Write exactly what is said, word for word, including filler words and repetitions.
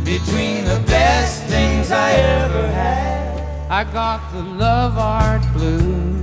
between the best things I ever had. I got the love art blues.